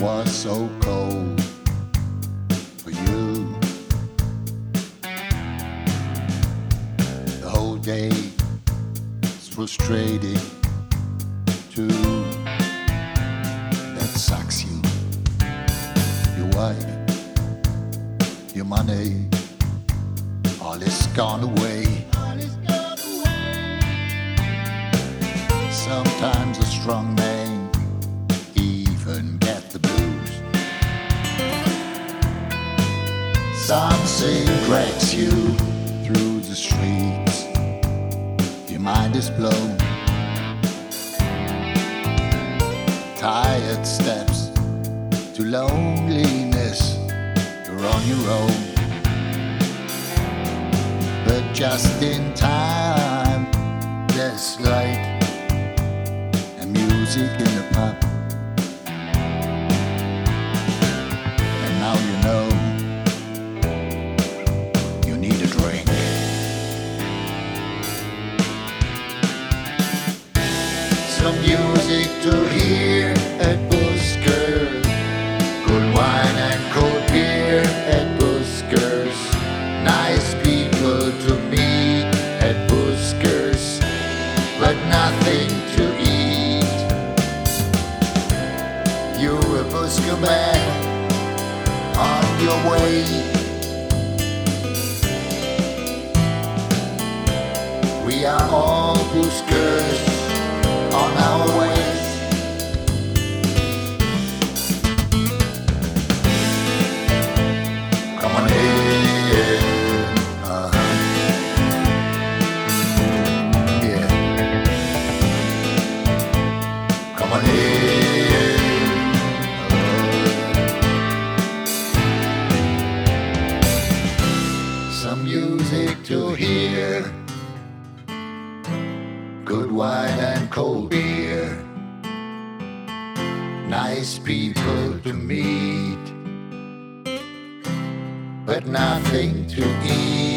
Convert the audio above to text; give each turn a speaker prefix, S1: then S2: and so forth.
S1: was so cold for you. The whole day is frustrating too. That sucks you. Your wife, your money, all is gone away. Sometimes a strong man even get the blues. Something drags you through the streets. Your mind is blown. Tired steps to loneliness. You're on your own. But just in time, there's light and music in the pub. And now you know you need a drink. Some music to hear at Buskers. Good wine and cold beer at Buskers. Nice people to meet at Buskers, but nothing to eat. You're a Busker man on your way. We are all Buskers on our ways. Come on in. Yeah. Come on in. Some music to hear. Good wine and cold beer. Nice people to meet, but nothing to eat.